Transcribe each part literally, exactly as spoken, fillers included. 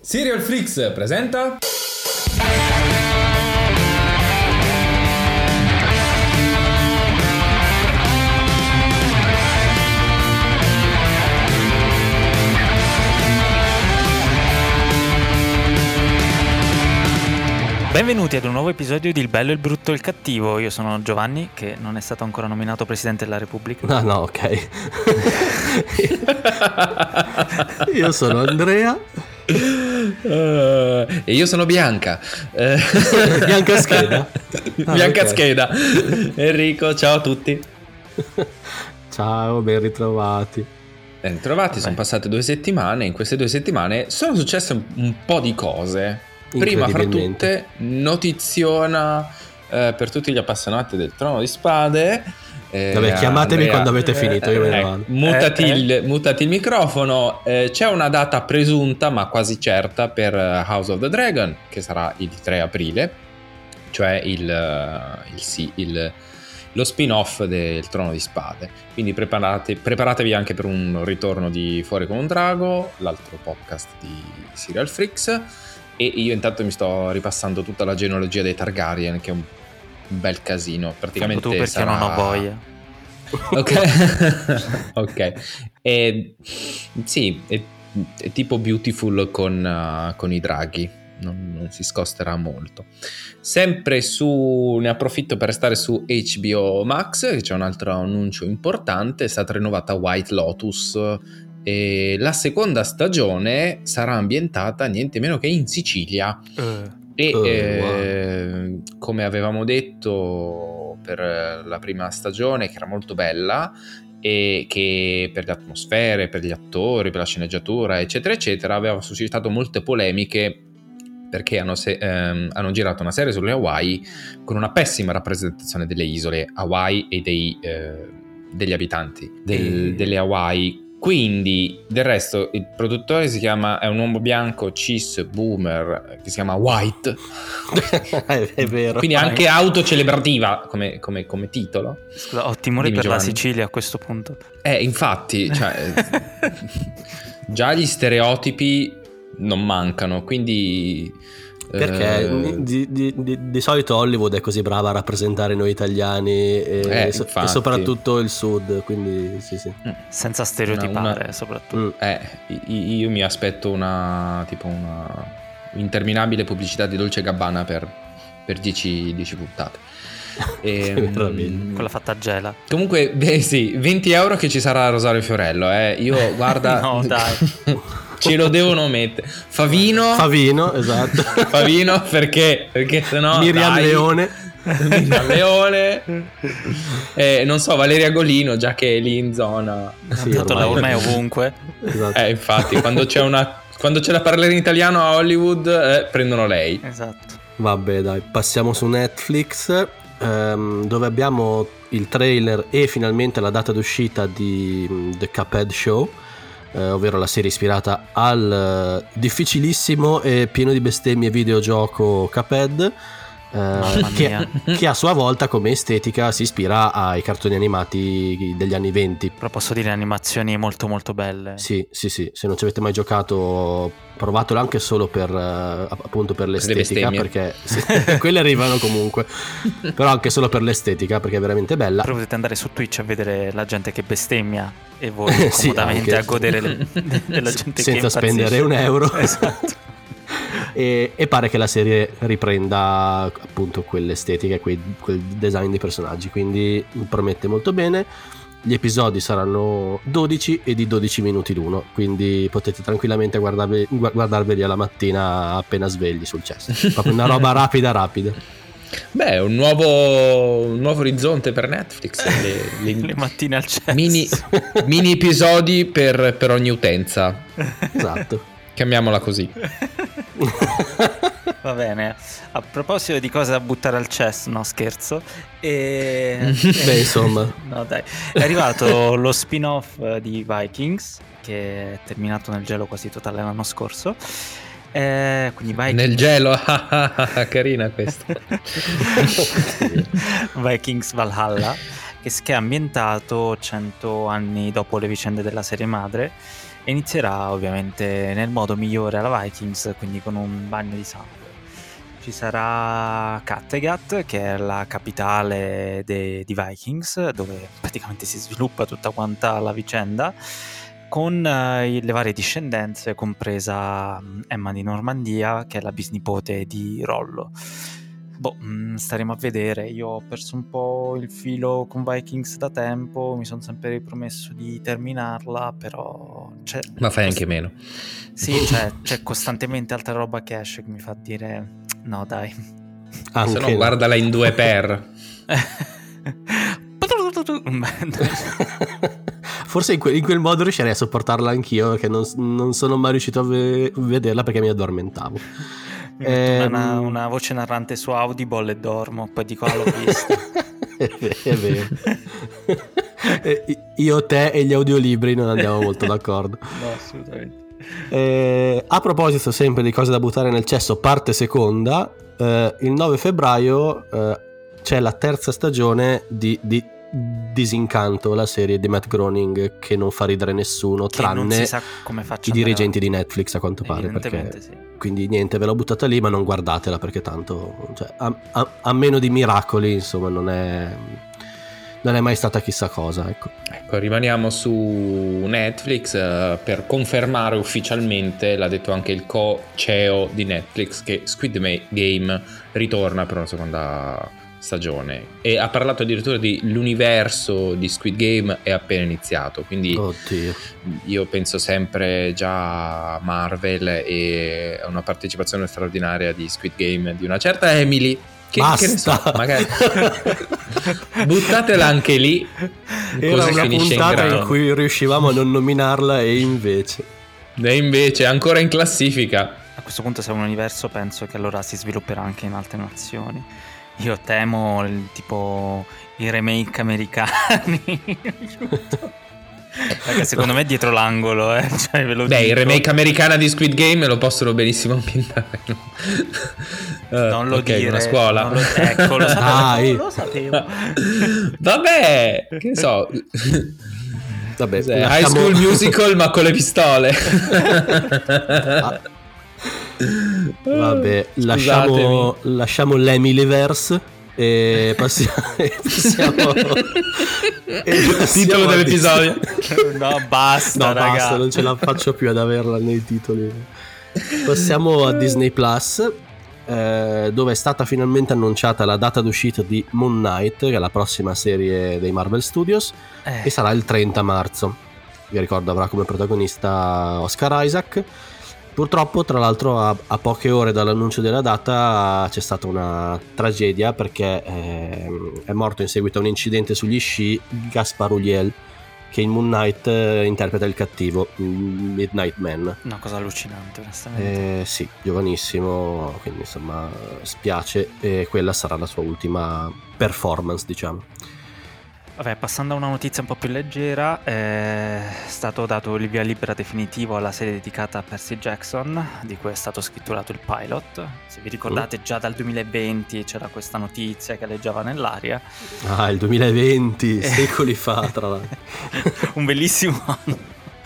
Serial Flix presenta Benvenuti ad un nuovo episodio di Il Bello, il Brutto e il Cattivo. Io sono Giovanni, che non è stato ancora nominato Presidente della Repubblica. No, no, ok. Io sono Andrea. uh, E io sono Bianca. uh, Bianca Scheda. Ah, Bianca okay. Scheda. Enrico, ciao a tutti. Ciao, ben ritrovati. Ben ritrovati, sono passate due settimane. In queste due settimane sono successe un, un po' di cose. Prima fra tutte, notiziona eh, per tutti gli appassionati del Trono di Spade. Eh, Vabbè, chiamatemi Andrea, quando avete finito, io me ne vado. Mutati, eh, il, mutati il microfono. Eh, c'è una data presunta, ma quasi certa, per House of the Dragon, che sarà il tre aprile, cioè il, il, sì, il, lo spin-off del Trono di Spade. Quindi preparate, preparatevi anche per un ritorno di Fuori con un Drago, l'altro podcast di Serial Flix. E io intanto mi sto ripassando tutta la genealogia dei Targaryen, che è un bel casino. Praticamente tu perché sarà... non ho voglia. Ok. Ok. E, sì, è, è tipo Beautiful con, uh, con i draghi. Non, non si scosterà molto. Sempre su... Ne approfitto per restare su H B O Max, che c'è un altro annuncio importante. È stata rinnovata White Lotus. E la seconda stagione sarà ambientata niente meno che in Sicilia. Uh, e oh, eh, wow. Come avevamo detto per la prima stagione, che era molto bella, e che per le atmosfere, per gli attori, per la sceneggiatura, eccetera eccetera, aveva suscitato molte polemiche, perché hanno, se- ehm, hanno girato una serie sulle Hawaii con una pessima rappresentazione delle isole Hawaii e dei, eh, degli abitanti del, delle Hawaii. Quindi, del resto, il produttore si chiama, è un uomo bianco cis boomer che si chiama White. è, è vero. Quindi anche autocelebrativa come, come, come titolo. Scusa, ho timore Dimmi, per Giovanni. la Sicilia a questo punto. Eh, infatti, cioè, già gli stereotipi non mancano, quindi... Perché eh, di, di, di, di solito Hollywood è così brava a rappresentare noi italiani e, eh, so, infatti. e soprattutto il sud, quindi sì sì. Senza stereotipare, una, una... soprattutto. Eh, io mi aspetto una tipo una interminabile pubblicità di Dolce Gabbana per, per dieci puntate. E, quella fatta a gela. Comunque, beh, sì, venti euro che ci sarà Rosario Fiorello, eh. Io guarda. No, dai. Ce lo devono mettere. Favino. Favino, esatto. Favino, perché? Perché sennò Miriam dai, Leone. Miriam Leone. Eh, non so, Valeria Golino, già che è lì in zona. Sì, Tanto ormai, ormai ovunque. Esatto. Eh, infatti, quando c'è una quando c'è da parlare in italiano a Hollywood, eh, prendono lei. Esatto. Vabbè, dai, passiamo su Netflix, ehm, dove abbiamo il trailer e finalmente la data d'uscita di The Cuphead Show, eh, ovvero la serie ispirata al uh, difficilissimo e pieno di bestemmie videogioco Cuphead, eh, che, che a sua volta come estetica si ispira ai cartoni animati degli anni venti. Però posso dire animazioni molto molto belle. Sì, sì, sì, se non ci avete mai giocato provatelo anche solo per uh, appunto per l'estetica, perché sì, quelle arrivano comunque, però anche solo per l'estetica, perché è veramente bella. Però potete andare su Twitch a vedere la gente che bestemmia e voi sì, comodamente anche. a godere le, della gente senza che spendere un euro. Esatto. e, e pare che la serie riprenda appunto quell'estetica e quel, quel design dei personaggi, quindi promette molto bene. Gli episodi saranno dodici e di dodici minuti l'uno, quindi potete tranquillamente guardarvi, guardarveli alla mattina appena svegli sul cesso. Proprio una roba rapida rapida. Beh, un nuovo, un nuovo orizzonte per Netflix. Le, le, le mattine al cesso. Mini, mini episodi per, per ogni utenza. Esatto. Chiamiamola così. Va bene. A proposito di cose da buttare al cesso, no scherzo. E... Beh, insomma. No, dai. È arrivato lo spin-off di Vikings, che è terminato nel gelo quasi totale l'anno scorso. Eh, quindi Vikings... Nel gelo, carina questa. Vikings Valhalla, che è ambientato cento anni dopo le vicende della serie madre e inizierà ovviamente nel modo migliore alla Vikings, quindi con un bagno di sangue. Ci sarà Kattegat, che è la capitale de- di Vikings, dove praticamente si sviluppa tutta quanta la vicenda, con eh, le varie discendenze, compresa mh, Emma di Normandia, che è la bisnipote di Rollo. Boh, mh, staremo a vedere. Io ho perso un po' il filo con Vikings da tempo, mi sono sempre ripromesso di terminarla, però c'è, Ma fai cost- anche meno. sì, c'è, c'è costantemente altra roba che esce che mi fa dire no dai. Anche Se no, no. guardala in due per. Forse in, que- in quel modo riuscirei a sopportarla anch'io, perché non, non sono mai riuscito a ve- vederla perché mi addormentavo. Mi metto Ehm, una, una voce narrante su Audible e dormo, poi dico ah, l'ho vista. è vero, è vero. Eh, io, te e gli audiolibri non andiamo molto d'accordo. No, assolutamente. Eh, a proposito sempre di cose da buttare nel cesso, parte seconda, eh, il nove febbraio eh, c'è la terza stagione di, di Disincanto, la serie di Matt Groening, che non fa ridere nessuno, Che non si tranne sa come faccia i andare dirigenti avanti. di Netflix, a quanto pare, Evidentemente perché sì. quindi niente, ve l'ho buttata lì, ma non guardatela perché tanto, cioè, a, a- a meno di miracoli, insomma, non è non è mai stata chissà cosa, ecco. Ecco, rimaniamo su Netflix eh, per confermare ufficialmente, l'ha detto anche il co-C E O di Netflix, che Squid Game ritorna per una seconda stagione, e ha parlato addirittura di l'universo di Squid Game è appena iniziato, quindi Oddio. io penso sempre già a Marvel e a una partecipazione straordinaria di Squid Game di una certa Emily. Che, che ne so, magari buttatela anche lì. Era così una finisce in puntata in, grano. cui riuscivamo a non nominarla e invece E invece è ancora in classifica. A questo punto, se è un universo, penso che allora si svilupperà anche in altre nazioni. Io temo il, tipo i remake americani. Perché secondo me è dietro l'angolo, eh. Cioè, ve lo Beh, dico. il remake americana di Squid Game lo possono benissimo ambientare, no? Uh, Non lo okay, dire, una scuola. non lo, ecco, lo sapevo, Dai. lo sapevo. Vabbè, che so. vabbè, Cos'è? lasciamo- High School Musical ma con le pistole. Ah. Vabbè, Scusatemi. lasciamo, lasciamo l'Emilyverse e passiamo, e passiamo, e passiamo Titolo a dell'episodio. No, basta, No, raga. basta, non ce la faccio più ad averla nei titoli. Passiamo a Disney Plus, eh, dove è stata finalmente annunciata la data d'uscita di Moon Knight, che è la prossima serie dei Marvel Studios, Eh, che sarà il trenta marzo. Vi ricordo avrà come protagonista Oscar Isaac. Purtroppo, tra l'altro, a, a poche ore dall'annuncio della data c'è stata una tragedia, perché ehm, è morto in seguito a un incidente sugli sci Gaspar Ulliel, che in Moon Knight eh, interpreta il cattivo, Midnight Man. una cosa allucinante, onestamente. Eh, sì, giovanissimo, quindi insomma spiace, e quella sarà la sua ultima performance, diciamo. Vabbè, passando a una notizia un po' più leggera, è stato dato il via libera definitivo alla serie dedicata a Percy Jackson, di cui è stato scritturato il pilot. Se vi ricordate, già dal duemilaventi c'era questa notizia che alleggiava nell'aria. Ah, il duemilaventi, secoli fa, tra l'altro. Un bellissimo anno.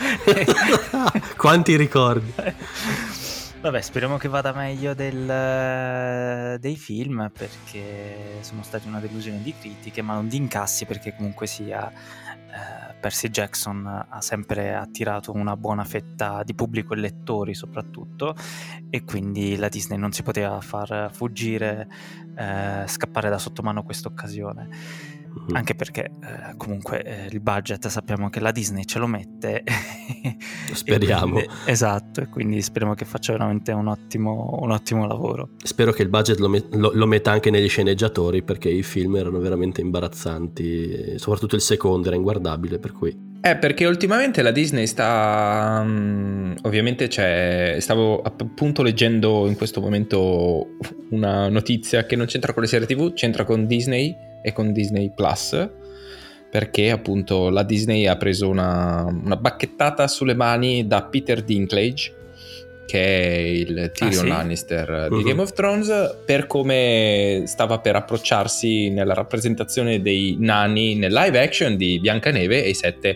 Quanti ricordi. Vabbè, speriamo che vada meglio del, dei film, perché sono stati una delusione di critiche, ma non di incassi, perché comunque sia eh, Percy Jackson ha sempre attirato una buona fetta di pubblico e lettori soprattutto, e quindi la Disney non si poteva far fuggire, eh, scappare da sotto mano questa occasione. Anche perché eh, comunque eh, il budget sappiamo che la Disney ce lo mette. Speriamo. E quindi, esatto, e quindi speriamo che faccia veramente un ottimo, un ottimo lavoro. Spero che il budget lo, met- lo, lo metta anche negli sceneggiatori, perché i film erano veramente imbarazzanti, soprattutto il secondo era inguardabile, per cui... Eh, perché ultimamente la Disney sta... um, ovviamente c'è... Stavo appunto leggendo in questo momento una notizia che non c'entra con le serie tivù, c'entra con Disney e con Disney Plus, perché appunto la Disney ha preso una, una bacchettata sulle mani da Peter Dinklage, che è il Tyrion Ah, sì? Lannister di Mhm. Game of Thrones, per come stava per approcciarsi nella rappresentazione dei nani nel live action di Biancaneve e i sette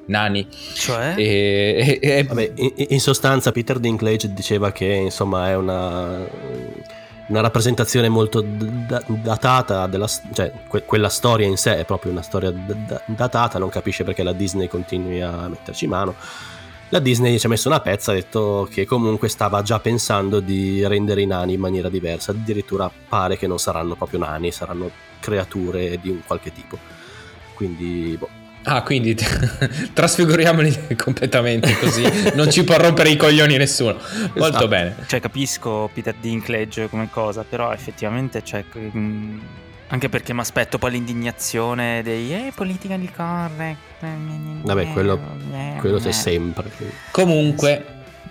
nani. Cioè? E, e, e... Vabbè, in, in sostanza Peter Dinklage diceva che insomma è una, una rappresentazione molto d- datata della, cioè que- quella storia in sé è proprio una storia d- d- datata, non capisce perché la Disney continui a metterci mano. La Disney ci ha messo una pezza, ha detto che comunque stava già pensando di rendere i nani in maniera diversa, addirittura pare che non saranno proprio nani, saranno creature di un qualche tipo, quindi boh. Ah, quindi trasfiguriamoli completamente, così non ci può rompere i coglioni nessuno. Molto Esatto. bene. Cioè, capisco Peter Dinklage come cosa, però effettivamente c'è, mh, anche perché mi aspetto poi l'indignazione dei eh, politically correct. Vabbè, quello, quello c'è sempre. Comunque,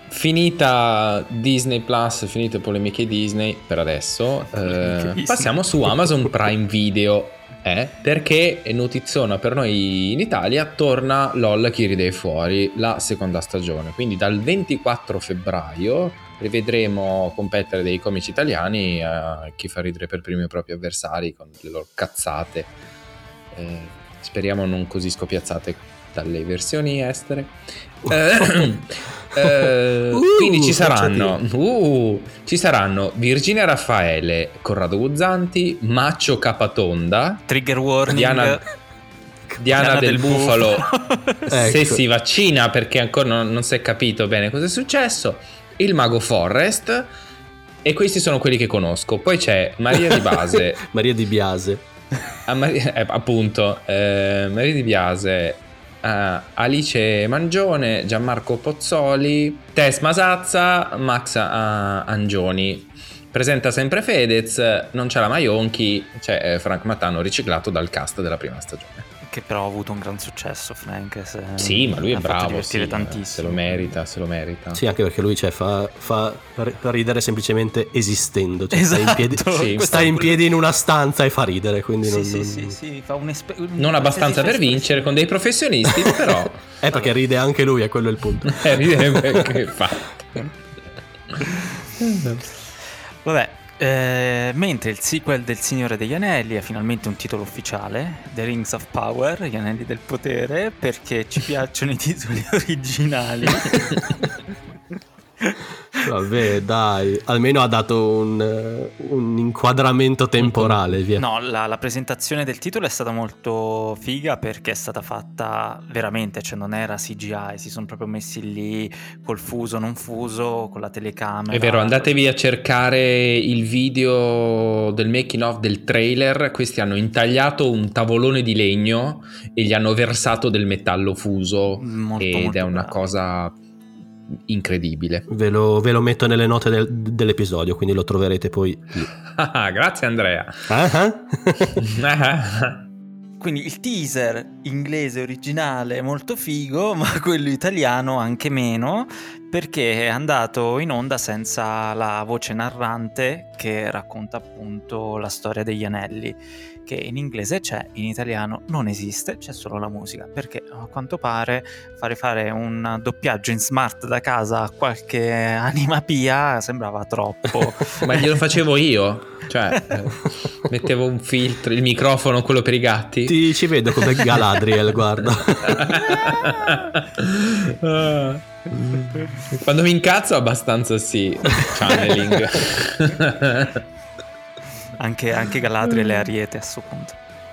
finita Disney Plus, finite polemiche Disney per adesso, eh, passiamo su Amazon Prime Video. Eh, perché è notiziona per noi in Italia, torna LOL Chi ride fuori, la seconda stagione, quindi dal ventiquattro febbraio rivedremo competere dei comici italiani a chi fa ridere per primi i propri avversari con le loro cazzate, eh, speriamo non così scopiazzate dalle versioni estere. eh, eh, uh, quindi ci saranno uh, ci saranno Virginia Raffaele, Corrado Guzzanti, Maccio Capatonda, trigger warning, Diana, Diana, Diana del, del Bufalo, Ecco. se si vaccina, perché ancora non, non si è capito bene cosa è successo, il Mago Forrest, e questi sono quelli che conosco. Poi c'è Maria Di Base Maria Di Biase, a Maria, eh, appunto eh, Maria Di Biase, Uh, Alice Mangione, Gianmarco Pozzoli, Tess Masazza, Max uh, Angioni. Presenta sempre Fedez, non c'è la Maionchi, c'è eh, Frank Matano riciclato dal cast della prima stagione. Che però ha avuto un gran successo, Frank. Se sì, ma lui è bravo, sì, tantissimo. Se lo merita, se lo merita. Sì, anche perché lui cioè, fa, fa fa ridere semplicemente esistendo, cioè, esatto, sta in piedi, sì. sta in piedi in una stanza e fa ridere, quindi sì, non, sì, non... sì, sì, fa un espe- non abbastanza per vincere con dei professionisti, però è perché ride anche lui, è quello il punto. eh, ride che fa. Vabbè. Eh, mentre il sequel del Signore degli Anelli ha finalmente un titolo ufficiale, The Rings of Power, gli Anelli del Potere, perché ci piacciono i titoli originali. Vabbè, dai, almeno ha dato un, un inquadramento temporale, via. No, la, la presentazione del titolo è stata molto figa perché è stata fatta veramente, cioè non era C G I, si sono proprio messi lì col fuso, non fuso, con la telecamera. È vero, andatevi a cercare il video del making of del trailer, questi hanno intagliato un tavolone di legno e gli hanno versato del metallo fuso, molto, ed molto è una bravo. cosa incredibile. Ve lo, ve lo metto nelle note del, dell'episodio, quindi lo troverete poi lì. Grazie Andrea. Quindi il teaser inglese originale è molto figo, ma quello italiano anche meno, perché è andato in onda senza la voce narrante che racconta appunto la storia degli anelli, che in inglese c'è, in italiano non esiste, c'è solo la musica, perché a quanto pare fare fare un doppiaggio in smart da casa a qualche anima pia sembrava troppo. Ma glielo facevo io, cioè eh, mettevo un filtro, il microfono, quello per i gatti. Ti ci vedo come Galadriel, guarda. Quando mi incazzo abbastanza sì, channeling. Anche, anche Galadriel e Ariete a suo punto.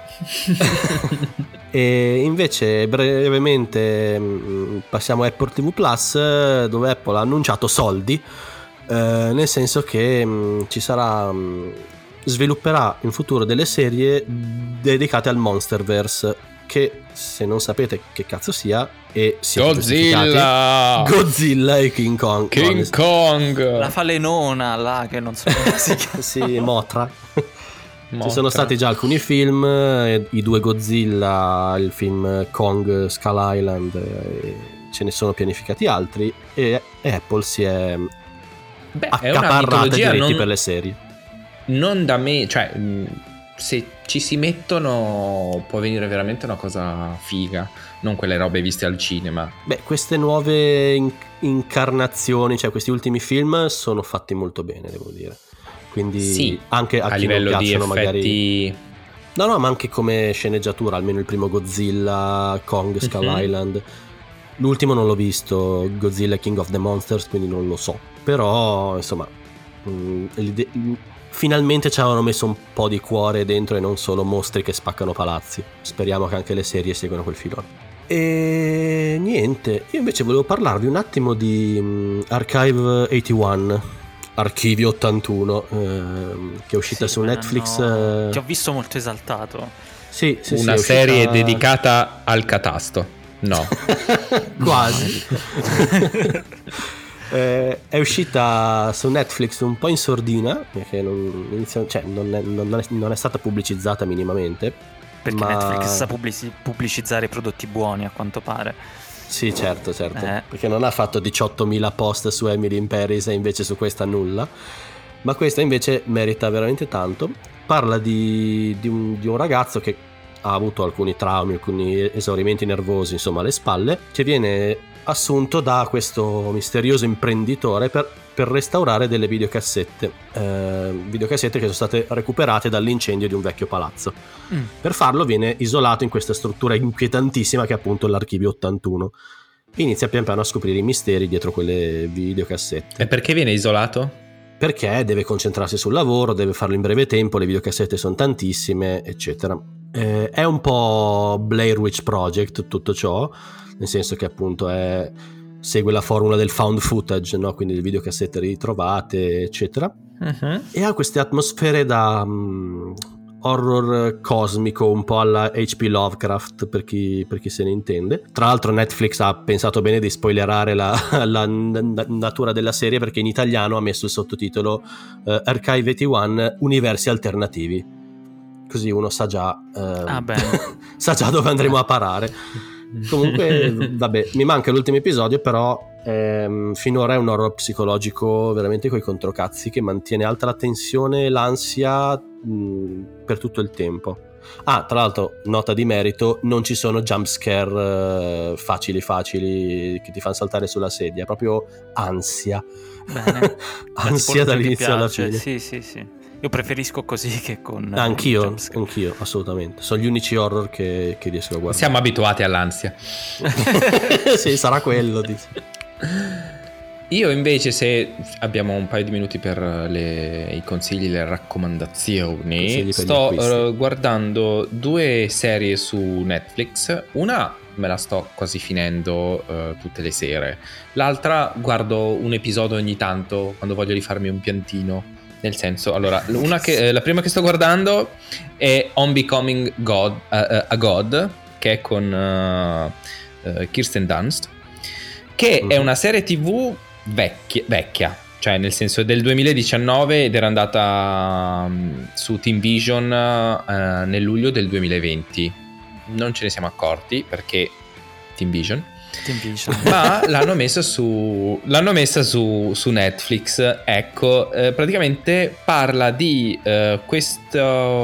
E invece brevemente mh, passiamo a Apple T V Plus, dove Apple ha annunciato soldi, eh, nel senso che mh, ci sarà mh, svilupperà in futuro delle serie dedicate al Monsterverse, che se non sapete che cazzo sia, e siete Godzilla Godzilla e King Kong King no, Kong la falenona là che non so come si chiama. sì, Mothra. Mothra. Ci sono stati già alcuni film, eh, i due Godzilla, il film Kong Skull Island, eh, ce ne sono pianificati altri, e, e Apple si è Beh, è una accaparrata i mitologia diritti non, per le serie. non da me, cioè mh, se ci si mettono può venire veramente una cosa figa, non quelle robe viste al cinema. Beh, queste nuove in- incarnazioni, cioè questi ultimi film sono fatti molto bene, devo dire. Quindi Sì, anche a, a chi livello non di piacciono effetti magari... No, no, ma anche come sceneggiatura, almeno il primo Godzilla, Kong, Skull Mhm. Island, L'ultimo non l'ho visto, Godzilla King of the Monsters, quindi non lo so. Però, insomma, mh, l'ide- finalmente ci avevano messo un po' di cuore dentro e non solo mostri che spaccano palazzi. Speriamo che anche le serie seguano quel filone. E niente, io invece volevo parlarvi un attimo di mh, Archive ottantuno, Archivio ottantuno, ehm, che è uscita Sì, su me Netflix. l'hanno- eh, Ti ho visto molto esaltato. Sì, sì, sì, Una è uscita- serie dedicata al catasto. No. Quasi. Eh, è uscita su Netflix un po' in sordina, perché non, inizia- cioè, non, è, non è- non è stata pubblicizzata minimamente. Perché ma... Netflix sa pubblici- pubblicizzare i prodotti buoni, a quanto pare. Sì, certo, certo. Eh. Perché non ha fatto diciottomila post su Emily in Paris e invece su questa nulla. Ma questa invece merita veramente tanto. Parla di, di, un, di un ragazzo che ha avuto alcuni traumi, alcuni esaurimenti nervosi, insomma, alle spalle, che viene assunto da questo misterioso imprenditore per, per restaurare delle videocassette. Eh, videocassette che sono state recuperate dall'incendio di un vecchio palazzo. Mm. Per farlo viene isolato in questa struttura inquietantissima che è appunto l'Archivio ottantuno. Inizia pian piano a scoprire i misteri dietro quelle videocassette. E perché viene isolato? Perché deve concentrarsi sul lavoro, deve farlo in breve tempo, le videocassette sono tantissime, eccetera. Eh, è un po' Blair Witch Project tutto ciò, nel senso che appunto è, segue la formula del found footage, no? Quindi le videocassette ritrovate, eccetera. Uh-huh. E ha queste atmosfere da um, horror cosmico, un po' alla H P Lovecraft, per chi, per chi se ne intende. Tra l'altro Netflix ha pensato bene di spoilerare la, la n- natura della serie, perché in italiano ha messo il sottotitolo uh, Archive ottantuno Universi alternativi, così uno sa già uh, Ah, bene. sa già dove andremo a parare. Comunque vabbè, mi manca l'ultimo episodio, però ehm, finora è un horror psicologico veramente coi controcazzi, che mantiene alta la tensione e l'ansia mh, per tutto il tempo. Ah, tra l'altro, nota di merito, non ci sono jump scare eh, facili facili che ti fanno saltare sulla sedia, è proprio ansia. Bene. Ansia dall'inizio alla piace. fine. Sì, sì, sì. Io preferisco così che con eh, Anch'io, jumpscare. anch'io, assolutamente. Sono gli unici horror che, che riesco a guardare. Siamo abituati all'ansia. Sì, sarà quello. Dici. Io invece, se abbiamo un paio di minuti per le, i consigli, le raccomandazioni, Consigli per gli sto acquisti. uh, guardando due serie su Netflix. Una me la sto quasi finendo uh, tutte le sere, l'altra guardo un episodio ogni tanto quando voglio rifarmi un piantino. Nel senso, allora, una che, eh, la prima che sto guardando è On Becoming God, uh, uh, a God, che è con uh, uh, Kirsten Dunst, che Mhm. è una serie tv vecchia, vecchia, cioè nel senso del duemiladiciannove, ed era andata um, su Team Vision uh, nel luglio del duemilaventi. Non ce ne siamo accorti perché Team Vision, Team Vision. ma l'hanno messa su l'hanno messa su, su Netflix. Ecco, eh, praticamente parla di eh, questo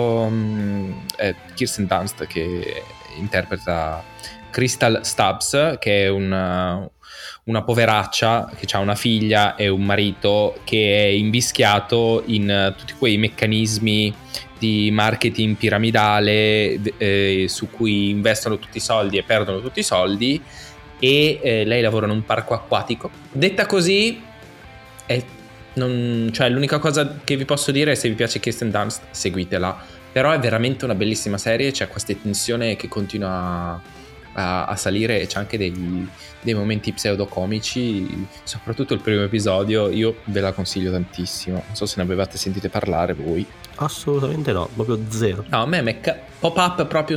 um, eh, Kirsten Dunst, che interpreta Crystal Stubbs, che è una, una poveraccia che ha una figlia e un marito che è invischiato in tutti quei meccanismi di marketing piramidale eh, su cui investono tutti i soldi e perdono tutti i soldi, e eh, lei lavora in un parco acquatico. Detta così è, non, cioè, l'unica cosa che vi posso dire è: se vi piace Kirsten Dunst, seguitela, però è veramente una bellissima serie. C'è questa tensione che continua a, a salire, e c'è anche dei, dei momenti pseudocomici, soprattutto il primo episodio. Io ve la consiglio tantissimo, non so se ne avevate sentite parlare voi. Assolutamente no, proprio zero. No, a me è ca- pop up proprio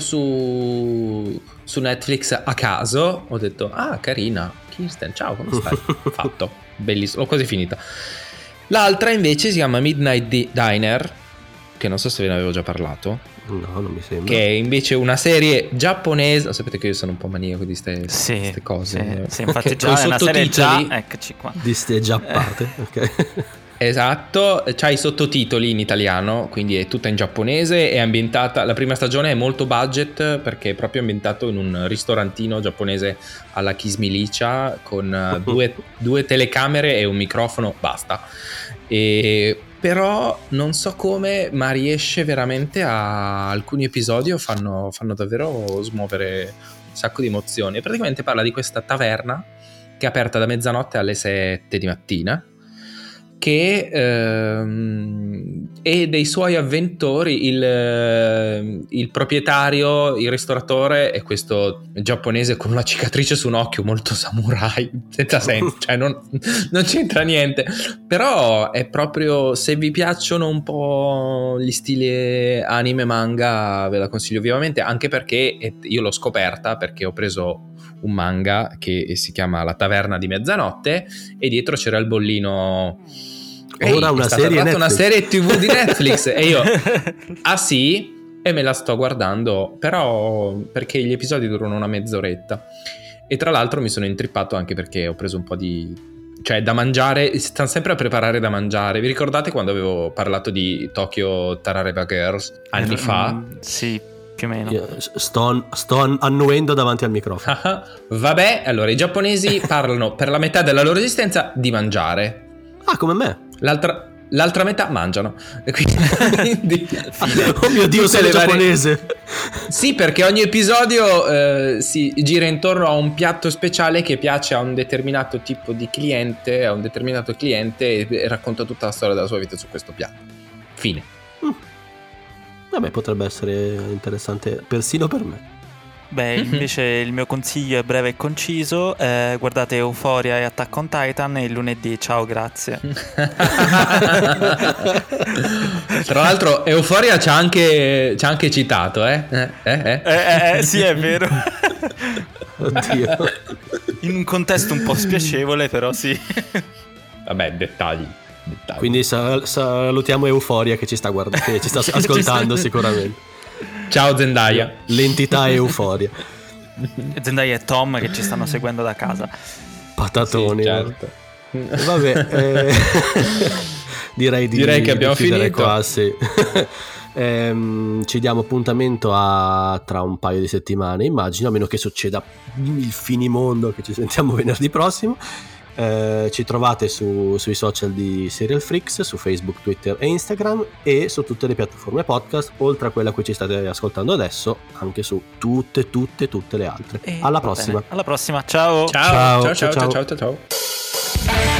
su, su Netflix a caso. Ho detto: ah, carina, Kirsten, ciao, come stai? Fatto, bellissimo, l'ho quasi finita. L'altra invece si chiama Midnight Di- Diner, che non so se ve ne avevo già parlato, No, non mi sembra. che è invece una serie giapponese. Sapete che io sono un po' maniaco di queste Sì, cose. sì, sì, infatti Che- già coi è una serie già, sottotitoli. eccoci qua. Di ste giappate, ok. Esatto, c'ha i sottotitoli in italiano, quindi è tutta in giapponese. È ambientata, la prima stagione è molto budget perché è proprio ambientato in un ristorantino giapponese alla Kismilicia, con uh, due, due telecamere e un microfono, basta. E però non so come, ma riesce veramente a, alcuni episodi fanno, fanno davvero smuovere sacco di emozioni. E praticamente parla di questa taverna che è aperta da mezzanotte alle sette di mattina, che ehm, e dei suoi avventori. Il, il proprietario, il ristoratore, è questo giapponese con una cicatrice su un occhio molto samurai, senza senso, cioè non, non c'entra niente, però è proprio, se vi piacciono un po' gli stili anime manga, ve la consiglio vivamente, anche perché io l'ho scoperta perché ho preso un manga che si chiama La taverna di mezzanotte e dietro c'era il bollino. Ora una serie, una serie tivù di Netflix e io ah sì, e me la sto guardando, però perché gli episodi durano una mezz'oretta e tra l'altro mi sono intrippato anche perché ho preso un po' di, cioè da mangiare, stanno sempre a preparare da mangiare. Vi ricordate quando avevo parlato di Tokyo Tarareba Girls anni fa? Mm, sì, più o meno. Io sto, sto annuendo davanti al microfono. Vabbè, allora i giapponesi parlano per la metà della loro esistenza di mangiare. Ah, come me. L'altra, l'altra metà mangiano. E quindi, oh mio Dio, sei giapponese. Varie... Sì, perché ogni episodio eh, si gira intorno a un piatto speciale che piace a un determinato tipo di cliente, a un determinato cliente, e racconta tutta la storia della sua vita su questo piatto. Fine. Mm. Vabbè, potrebbe essere interessante persino per me. Beh, invece il mio consiglio è breve e conciso. Eh, guardate Euphoria e Attack on Titan e il lunedì. Ciao, grazie. Tra l'altro Euphoria ci ha anche, ci ha anche citato, eh? Eh, eh, eh. Eh, eh, sì, è vero. Oddio. In un contesto un po' spiacevole, però sì. Vabbè, dettagli. dettagli. Quindi sal- salutiamo Euphoria che ci sta guardando, che ci sta ascoltando sicuramente. Ciao Zendaya. L'entità Euforia. Zendaya e Tom che ci stanno seguendo da casa. Patatoni. Sì, certo. Vabbè, eh, direi di direi che abbiamo di finito qua, sì. ehm, ci diamo appuntamento a tra un paio di settimane, immagino, a meno che succeda il finimondo, che ci sentiamo venerdì prossimo. Eh, ci trovate su, sui social di Serial Freaks, su Facebook, Twitter e Instagram, e su tutte le piattaforme podcast, oltre a quella a cui ci state ascoltando adesso, anche su tutte, tutte, tutte le altre. E alla prossima. Bene. Alla prossima, ciao. Ciao, ciao, ciao, ciao, ciao, ciao, ciao. ciao.